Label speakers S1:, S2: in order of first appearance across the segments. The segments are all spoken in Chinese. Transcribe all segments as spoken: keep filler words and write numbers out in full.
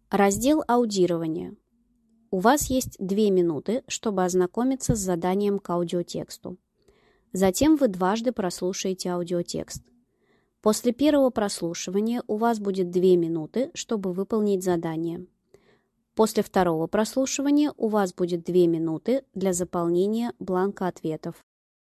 S1: Раздел аудирования. У вас есть две минуты, чтобы ознакомиться с заданием к аудиотексту. Затем вы дважды прослушаете аудиотекст. После первого прослушивания у вас будет две минуты, чтобы выполнить задание. После второго прослушивания у вас будет две минуты для заполнения бланка ответов.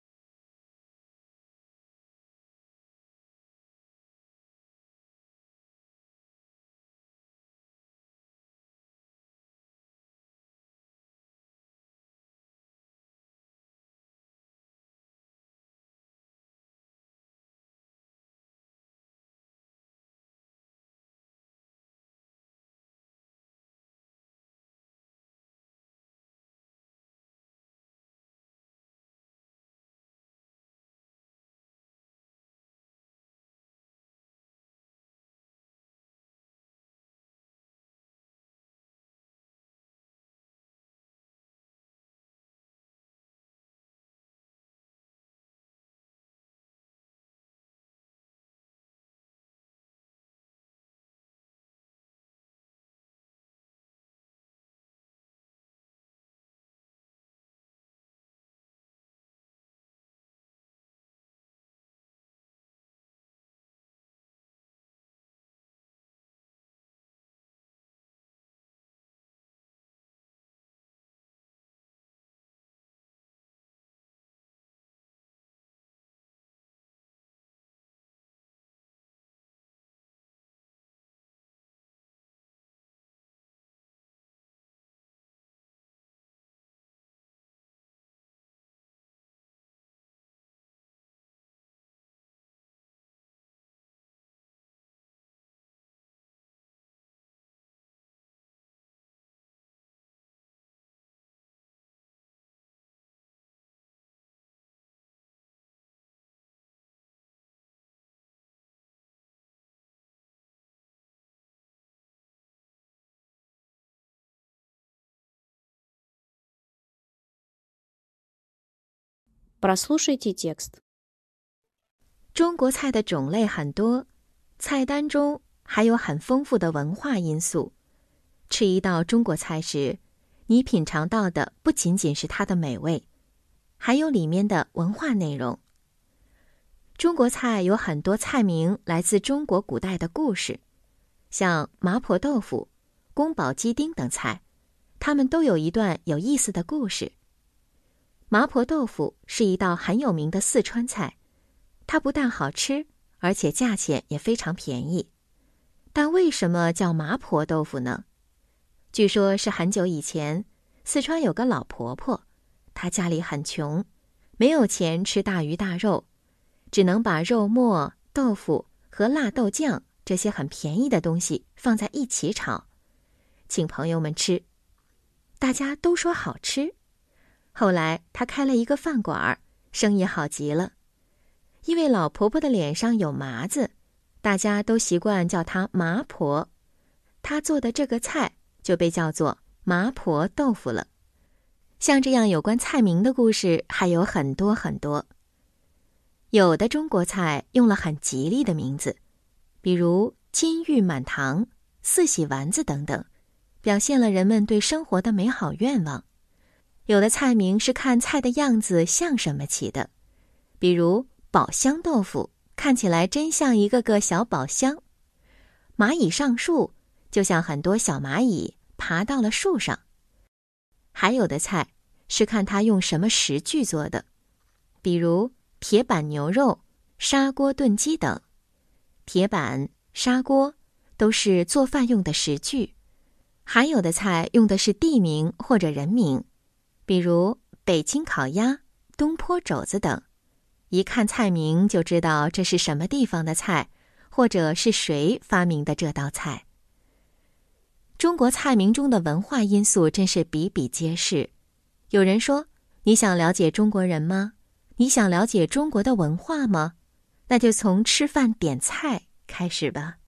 S1: Прослушайте текст.
S2: 中国菜的种类很多，菜单中还有很丰富的文化因素。吃一道中国菜时，你品尝到的不仅仅是它的美味，还有里面的文化内容。中国菜有很多菜名来自中国古代的故事，像麻婆豆腐、宫保鸡丁等菜，它们都有一段有意思的故事。麻婆豆腐是一道很有名的四川菜，它不但好吃，而且价钱也非常便宜。但为什么叫麻婆豆腐呢？据说是很久以前，四川有个老婆婆，她家里很穷，没有钱吃大鱼大肉，只能把肉末、豆腐和辣豆酱这些很便宜的东西放在一起炒，请朋友们吃。大家都说好吃。后来她开了一个饭馆，生意好极了。因为老婆婆的脸上有麻子，大家都习惯叫她麻婆。她做的这个菜就被叫做麻婆豆腐了。像这样有关菜名的故事还有很多很多。有的中国菜用了很吉利的名字，比如金玉满堂、四喜丸子等等，表现了人们对生活的美好愿望。有的菜名是看菜的样子像什么起的，比如宝香豆腐，看起来真像一个个小宝箱。蚂蚁上树，就像很多小蚂蚁爬到了树上。还有的菜是看它用什么食具做的，比如铁板牛肉、砂锅炖鸡等。铁板、砂锅都是做饭用的食具。还有的菜用的是地名或者人名，比如北京烤鸭、东坡肘子等。一看菜名就知道这是什么地方的菜，或者是谁发明的这道菜。中国菜名中的文化因素真是比比皆是。有人说，你想了解中国人吗？你想了解中国的文化吗？那就从吃饭点菜开始吧。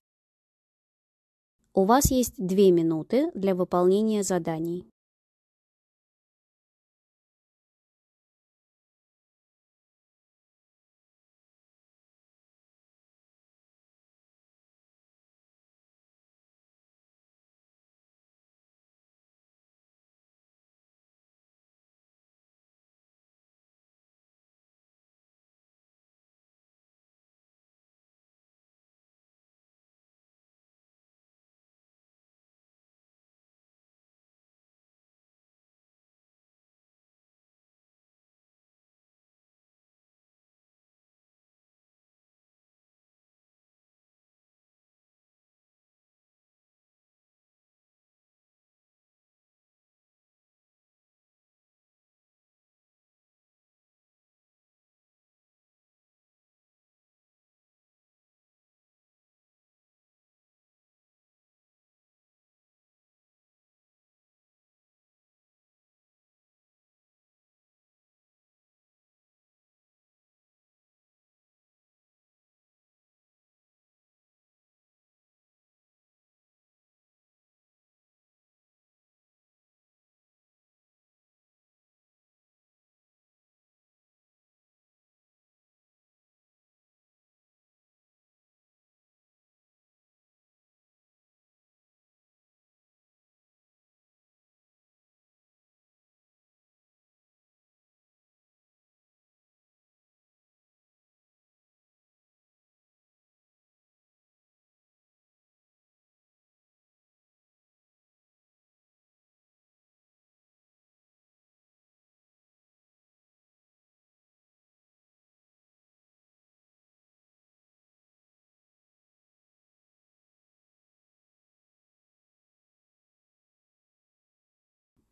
S1: У вас есть две минуты для выполнения заданий.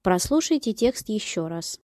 S1: Прослушайте текст еще раз.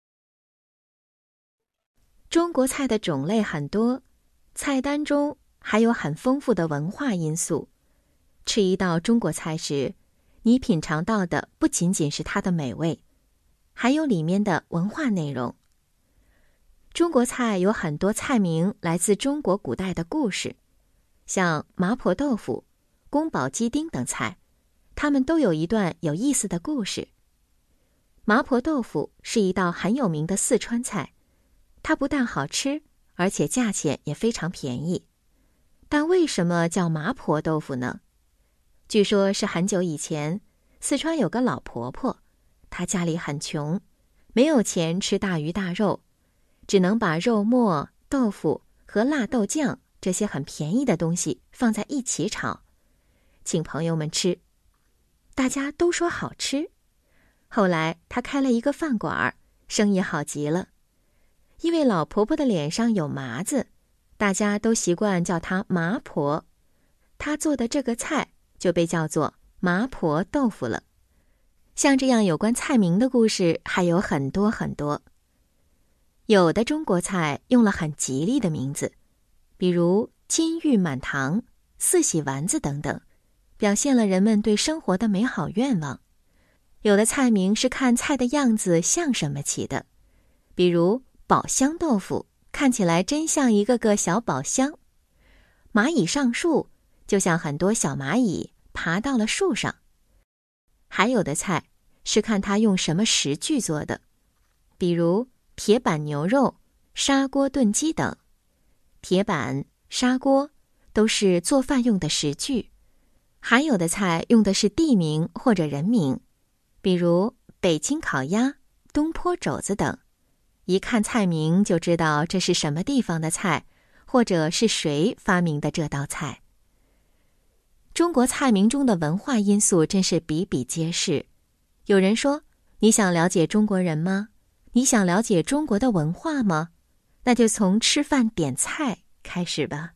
S2: 中国菜的种类很多，菜单中还有很丰富的文化因素。吃一道中国菜时，你品尝到的不仅仅是它的美味，还有里面的文化内容。中国菜有很多菜名来自中国古代的故事，像麻婆豆腐、宫保鸡丁等菜，它们都有一段有意思的故事。麻婆豆腐是一道很有名的四川菜，它不但好吃，而且价钱也非常便宜。但为什么叫麻婆豆腐呢？据说是很久以前，四川有个老婆婆，她家里很穷，没有钱吃大鱼大肉，只能把肉末、豆腐和辣豆酱这些很便宜的东西放在一起炒，请朋友们吃。大家都说好吃。后来她开了一个饭馆，生意好极了。因为老婆婆的脸上有麻子，大家都习惯叫她麻婆。她做的这个菜就被叫做麻婆豆腐了。像这样有关菜名的故事还有很多很多。有的中国菜用了很吉利的名字，比如金玉满堂、四喜丸子等等，表现了人们对生活的美好愿望。有的菜名是看菜的样子像什么起的，比如宝箱豆腐，看起来真像一个个小宝箱。蚂蚁上树，就像很多小蚂蚁爬到了树上。还有的菜是看它用什么食具做的，比如铁板牛肉、砂锅炖鸡等。铁板、砂锅都是做饭用的食具。还有的菜用的是地名或者人名，比如北京烤鸭、东坡肘子等。一看菜名就知道这是什么地方的菜，或者是谁发明的这道菜。中国菜名中的文化因素真是比比皆是。有人说，你想了解中国人吗？你想了解中国的文化吗？那就从吃饭点菜开始吧。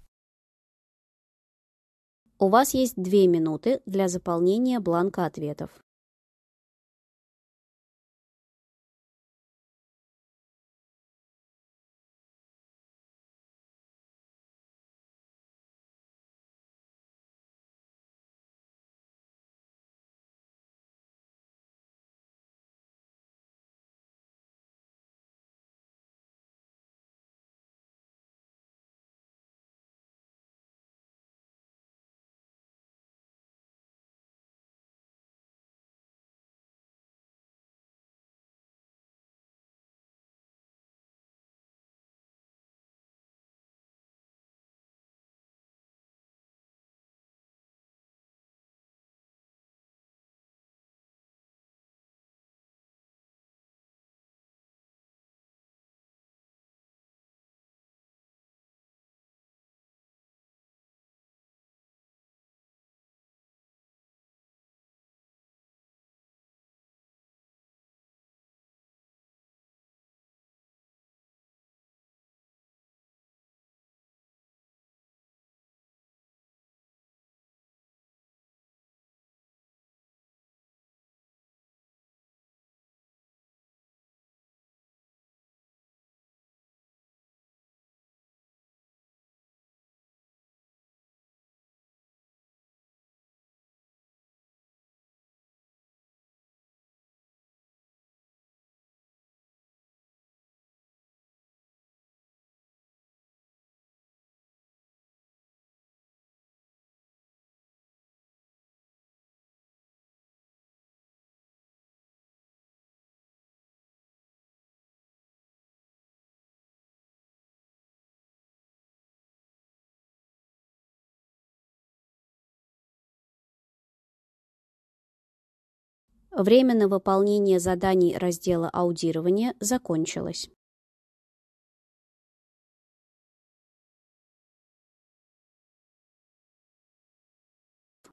S1: У вас есть две минуты для заполнения бланка ответов. Время на выполнение заданий раздела аудирования закончилось.